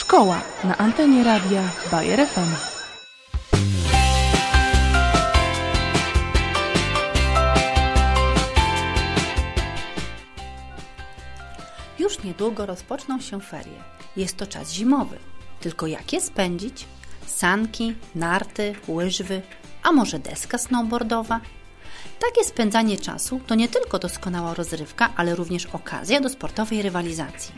Szkoła na antenie radia Bayer FM. Już niedługo rozpoczną się ferie. Jest to czas zimowy. Tylko jak je spędzić? Sanki, narty, łyżwy, a może deska snowboardowa? Takie spędzanie czasu to nie tylko doskonała rozrywka, ale również okazja do sportowej rywalizacji.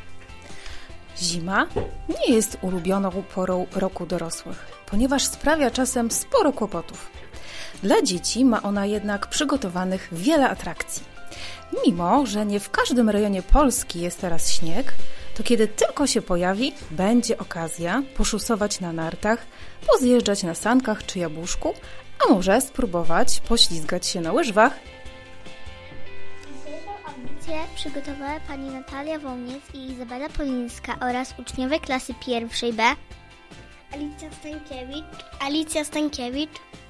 Zima nie jest ulubioną porą roku dorosłych, ponieważ sprawia czasem sporo kłopotów. Dla dzieci ma ona jednak przygotowanych wiele atrakcji. Mimo że nie w każdym rejonie Polski jest teraz śnieg, to kiedy tylko się pojawi, będzie okazja poszusować na nartach, pozjeżdżać na sankach czy jabłuszku, a może spróbować poślizgać się na łyżwach. Audycję przygotowały pani Natalia Wołniec i Izabela Polińska oraz uczniowie klasy pierwszej B Alicja Stankiewicz,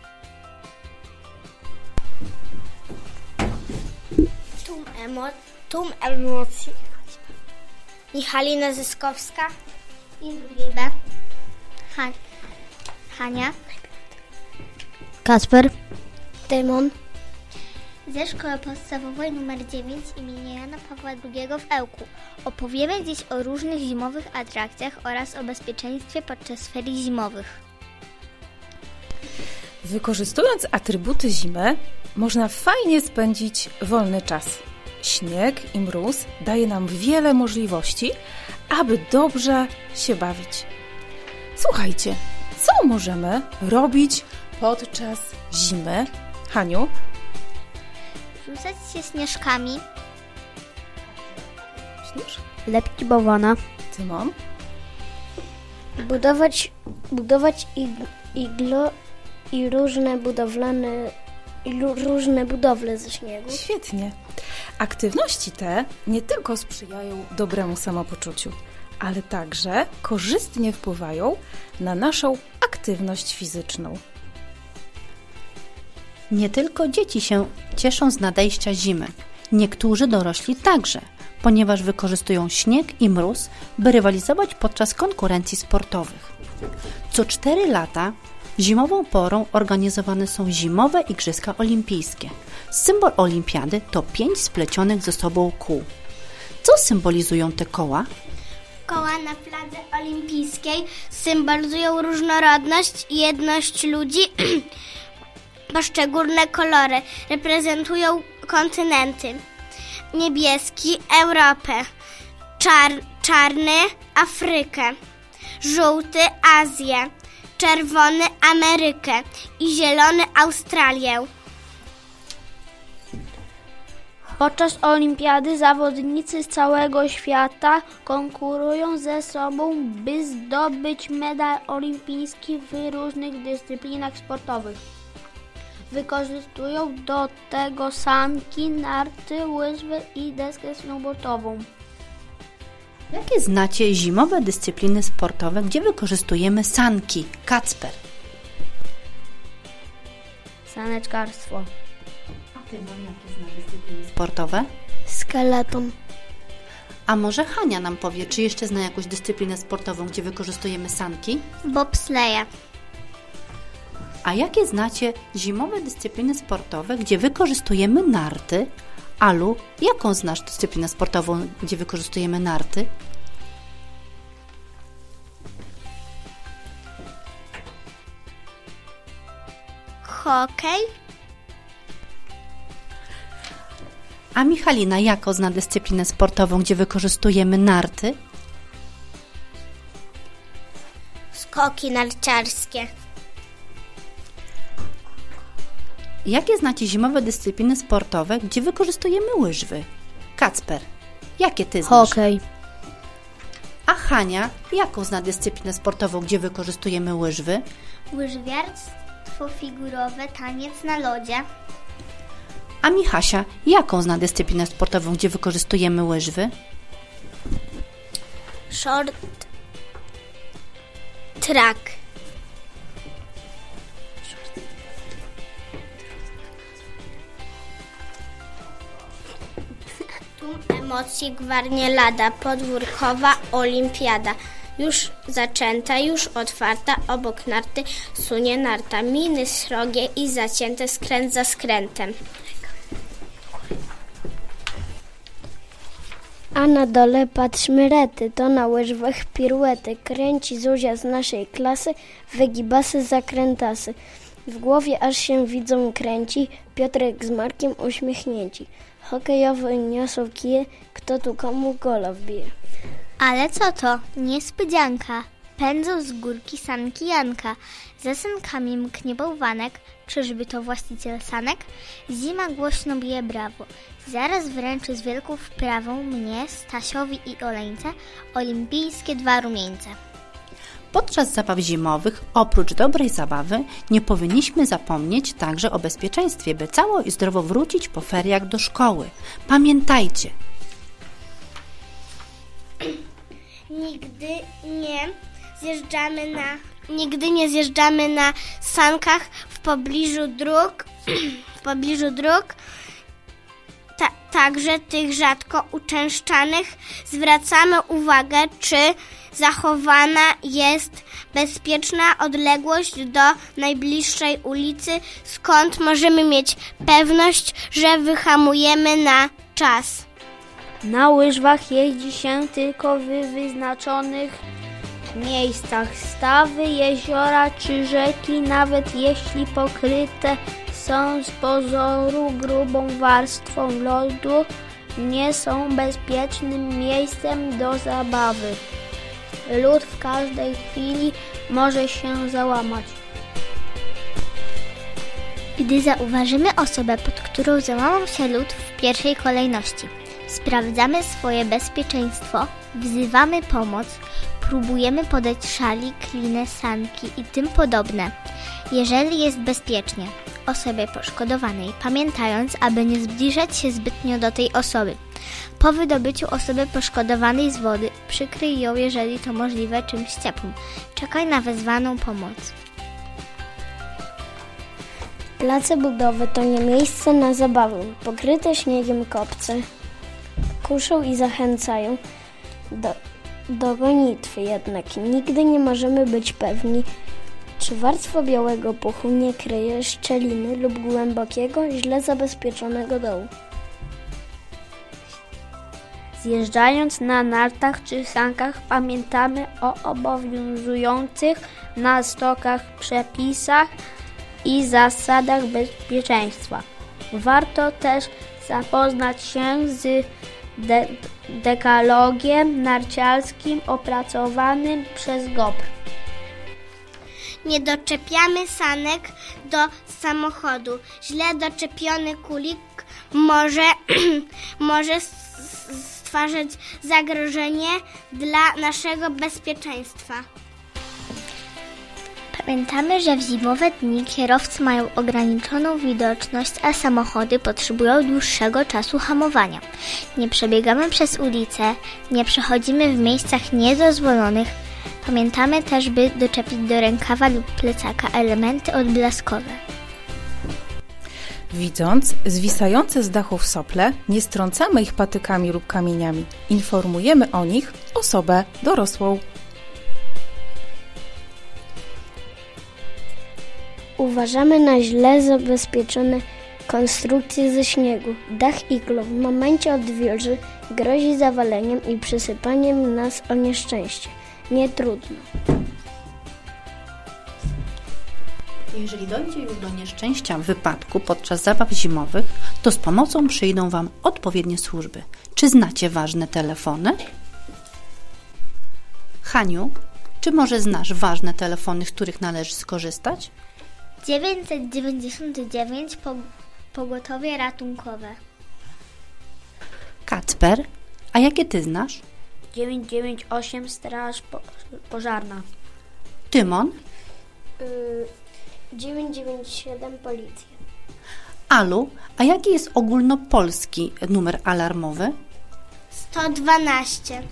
Tum Emocji, Michalina Zyskowska i drugiej B Hania, Kacper, Tymon ze szkoły podstawowej nr 9 imienia Jana Pawła II w Ełku. Opowiemy dziś o różnych zimowych atrakcjach oraz o bezpieczeństwie podczas ferii zimowych. Wykorzystując atrybuty zimy, można fajnie spędzić wolny czas. Śnieg i mróz daje nam wiele możliwości, aby dobrze się bawić. Słuchajcie, co możemy robić podczas zimy? Haniu? Rzucać się śnieżkami, lepić bałwana, Tymon? budować iglo i różne budowle ze śniegu. Świetnie. Aktywności te nie tylko sprzyjają dobremu samopoczuciu, ale także korzystnie wpływają na naszą aktywność fizyczną. Nie tylko dzieci się cieszą z nadejścia zimy. Niektórzy dorośli także, ponieważ wykorzystują śnieg i mróz, by rywalizować podczas konkurencji sportowych. Co 4 lata zimową porą organizowane są zimowe Igrzyska Olimpijskie. Symbol olimpiady to 5 splecionych ze sobą kół. Co symbolizują te koła? Koła na fladze olimpijskiej symbolizują różnorodność i jedność ludzi. Poszczególne kolory reprezentują kontynenty. Niebieski – Europę, czarny – Afrykę, żółty – Azję, czerwony – Amerykę i zielony – Australię. Podczas olimpiady zawodnicy z całego świata konkurują ze sobą, by zdobyć medal olimpijski w różnych dyscyplinach sportowych. Wykorzystują do tego sanki, narty, łyżwy i deskę snowboardową. Jakie znacie zimowe dyscypliny sportowe, gdzie wykorzystujemy sanki? Kacper. Saneczkarstwo. A ty, jakie znasz dyscypliny sportowe? Skeleton. A może Hania nam powie, czy jeszcze zna jakąś dyscyplinę sportową, gdzie wykorzystujemy sanki? Bobsleja. A jakie znacie zimowe dyscypliny sportowe, gdzie wykorzystujemy narty? Alu, jaką znasz dyscyplinę sportową, gdzie wykorzystujemy narty? Hokej. A Michalina, jaką zna dyscyplinę sportową, gdzie wykorzystujemy narty? Skoki narciarskie. Jakie znacie zimowe dyscypliny sportowe, gdzie wykorzystujemy łyżwy? Kacper, jakie ty znasz? Hokej. A Hania, jaką zna dyscyplinę sportową, gdzie wykorzystujemy łyżwy? Łyżwiarstwo figurowe, taniec na lodzie. A Michasia, jaką zna dyscyplinę sportową, gdzie wykorzystujemy łyżwy? Short track. Tum Emocji Gwarnie Lada, podwórkowa olimpiada. Już zaczęta, już otwarta, obok narty sunie narta. Miny srogie i zacięte, skręt za skrętem. A na dole patrzmy rety, to na łyżwach piruety. Kręci Zuzia z naszej klasy, wygibasy, zakrętasy. W głowie aż się widzą kręci, Piotrek z Markiem uśmiechnięci. Hokejowy niosą kije, kto tu komu gola wbije. Ale co to? Niespodzianka. Pędzą z górki sanki Janka. Za sankami mknie bałwanek. Czyżby to właściciel sanek? Zima głośno bije brawo. Zaraz wręczy z wielką wprawą mnie, Stasiowi i Oleńce olimpijskie 2 rumieńce. Podczas zabaw zimowych, oprócz dobrej zabawy, nie powinniśmy zapomnieć także o bezpieczeństwie, by cało i zdrowo wrócić po feriach do szkoły. Pamiętajcie! Nigdy nie zjeżdżamy na sankach w pobliżu dróg, także tych rzadko uczęszczanych. Zwracamy uwagę, czy zachowana jest bezpieczna odległość do najbliższej ulicy, skąd możemy mieć pewność, że wyhamujemy na czas. Na łyżwach jeździ się tylko w wyznaczonych miejscach. Stawy, jeziora czy rzeki, nawet jeśli pokryte są z pozoru grubą warstwą lodu, nie są bezpiecznym miejscem do zabawy. Lód w każdej chwili może się załamać. Gdy zauważymy osobę, pod którą załamał się lód, w pierwszej kolejności sprawdzamy swoje bezpieczeństwo, wzywamy pomoc, próbujemy podać szali, klinę, sanki i tym podobne. Jeżeli jest bezpiecznie osobie poszkodowanej, pamiętając, aby nie zbliżać się zbytnio do tej osoby. Po wydobyciu osoby poszkodowanej z wody, przykryj ją, jeżeli to możliwe, czymś ciepłym. Czekaj na wezwaną pomoc. Place budowy to nie miejsce na zabawę. Pokryte śniegiem kopce kuszą i zachęcają do gonitwy, jednak nigdy nie możemy być pewni, czy warstwa białego puchu nie kryje szczeliny lub głębokiego, źle zabezpieczonego dołu. Zjeżdżając na nartach czy sankach, pamiętamy o obowiązujących na stokach przepisach i zasadach bezpieczeństwa. Warto też zapoznać się z dekalogiem narciarskim opracowanym przez GOPR. Nie doczepiamy sanek do samochodu. Źle doczepiony kulik może stwarzać zagrożenie dla naszego bezpieczeństwa. Pamiętamy, że w zimowe dni kierowcy mają ograniczoną widoczność, a samochody potrzebują dłuższego czasu hamowania. Nie przebiegamy przez ulicę, nie przechodzimy w miejscach niedozwolonych. Pamiętamy też, by doczepić do rękawa lub plecaka elementy odblaskowe. Widząc zwisające z dachów sople, nie strącamy ich patykami lub kamieniami. Informujemy o nich osobę dorosłą. Uważamy na źle zabezpieczone konstrukcje ze śniegu. Dach iglo w momencie odwilży grozi zawaleniem i przysypaniem nas o nieszczęście. Nie trudno. Jeżeli dojdzie już do nieszczęścia w wypadku podczas zabaw zimowych, to z pomocą przyjdą Wam odpowiednie służby. Czy znacie ważne telefony? Haniu, czy może znasz ważne telefony, z których należy skorzystać? 999 pogotowie ratunkowe. Kacper, a jakie Ty znasz? 998 Straż Pożarna. Tymon? 997 Policja. Alu, a jaki jest ogólnopolski numer alarmowy? 112.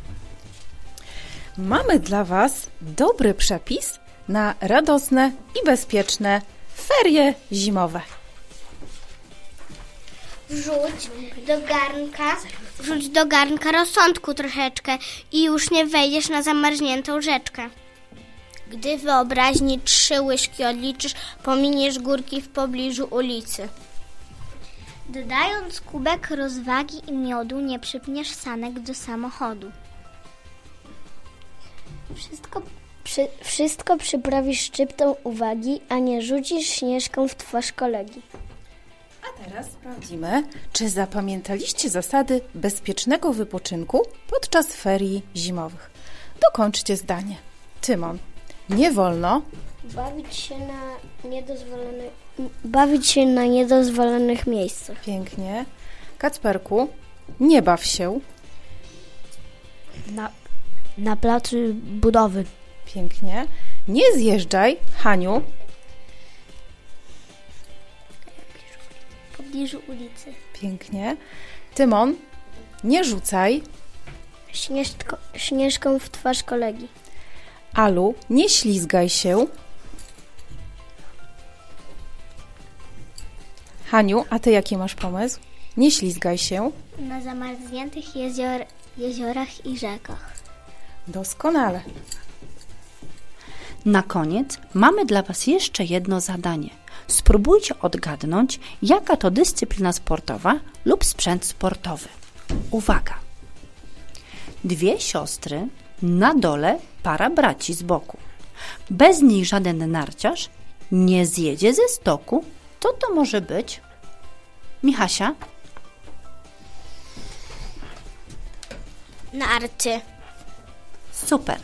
Mamy dla Was dobry przepis na radosne i bezpieczne ferie zimowe. Wrzuć do garnka Wrzuć do garnka rozsądku troszeczkę i już nie wejdziesz na zamarzniętą rzeczkę. Gdy wyobraźni 3 łyżki odliczysz, pominiesz górki w pobliżu ulicy. Dodając kubek rozwagi i miodu, nie przypniesz sanek do samochodu. Wszystko przyprawisz szczyptą uwagi, a nie rzucisz śnieżką w twarz kolegi. A teraz sprawdzimy, czy zapamiętaliście zasady bezpiecznego wypoczynku podczas ferii zimowych. Dokończcie zdanie. Tymon, nie wolno bawić się na niedozwolonych miejscach. Pięknie. Kacperku, nie baw się. Na placu budowy. Pięknie. Nie zjeżdżaj. Haniu, W pobliżu ulicy. pięknie. Tymon, nie rzucaj. Śnieżką w twarz kolegi. Alu, nie ślizgaj się. Haniu, a ty jaki masz pomysł? Nie ślizgaj się. Na zamarzniętych jeziorach i rzekach. Doskonale. Na koniec mamy dla Was jeszcze jedno zadanie. Spróbujcie odgadnąć, jaka to dyscyplina sportowa lub sprzęt sportowy. Uwaga! 2 siostry, na dole para braci z boku. Bez nich żaden narciarz nie zjedzie ze stoku. Co to może być? Michasia? Narty. Super.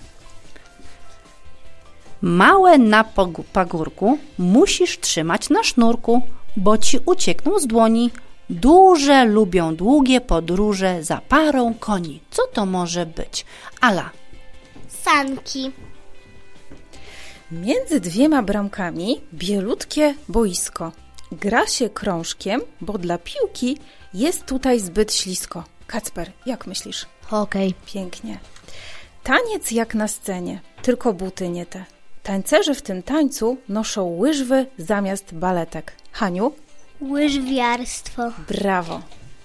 Małe na pagórku musisz trzymać na sznurku, bo ci uciekną z dłoni. Duże lubią długie podróże za parą koni. Co to może być? Ala. Sanki. Między 2 bramkami bielutkie boisko. Gra się krążkiem, bo dla piłki jest tutaj zbyt ślisko. Kacper, jak myślisz? Hokej. Pięknie. Taniec jak na scenie, tylko buty nie te. Tańcerze w tym tańcu noszą łyżwy zamiast baletek. Haniu? Łyżwiarstwo. Brawo.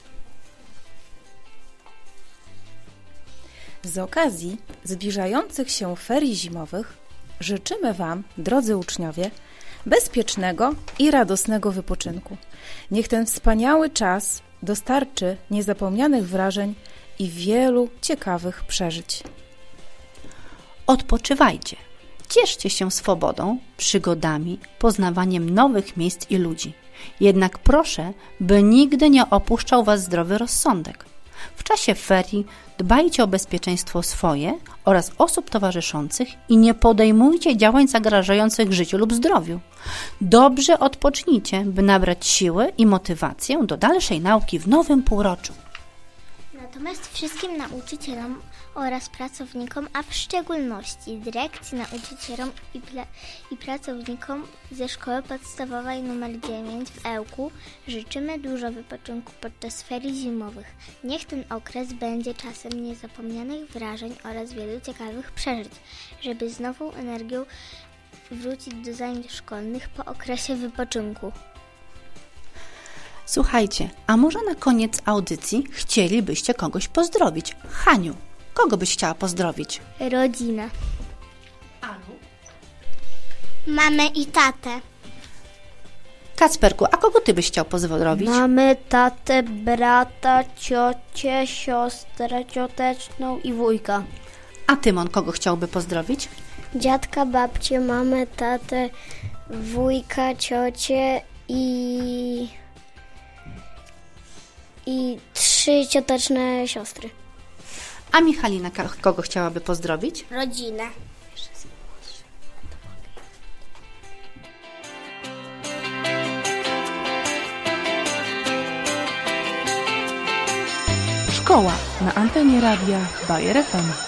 Z okazji zbliżających się ferii zimowych życzymy Wam, drodzy uczniowie, bezpiecznego i radosnego wypoczynku. Niech ten wspaniały czas dostarczy niezapomnianych wrażeń i wielu ciekawych przeżyć. Odpoczywajcie. Cieszcie się swobodą, przygodami, poznawaniem nowych miejsc i ludzi. Jednak proszę, by nigdy nie opuszczał Was zdrowy rozsądek. W czasie ferii dbajcie o bezpieczeństwo swoje oraz osób towarzyszących i nie podejmujcie działań zagrażających życiu lub zdrowiu. Dobrze odpocznijcie, by nabrać siły i motywację do dalszej nauki w nowym półroczu. Natomiast wszystkim nauczycielom oraz pracownikom, a w szczególności dyrekcji, nauczycielom i pracownikom ze Szkoły Podstawowej nr 9 w Ełku życzymy dużo wypoczynku podczas ferii zimowych. Niech ten okres będzie czasem niezapomnianych wrażeń oraz wielu ciekawych przeżyć, żeby z nową energią wrócić do zajęć szkolnych po okresie wypoczynku. Słuchajcie, a może na koniec audycji chcielibyście kogoś pozdrowić? Haniu, kogo byś chciała pozdrowić? Rodzina. Alu? Mamę i tatę. Kacperku, a kogo ty byś chciał pozdrowić? Mamy tatę, brata, ciocię, siostrę cioteczną i wujka. A Tymon, kogo chciałby pozdrowić? Dziadka, babcię, mamę, tatę, wujka, ciocię i 3 cioteczne siostry. A Michalina, kogo chciałaby pozdrowić? Rodzinę. Szkoła na antenie radia Bayer FM.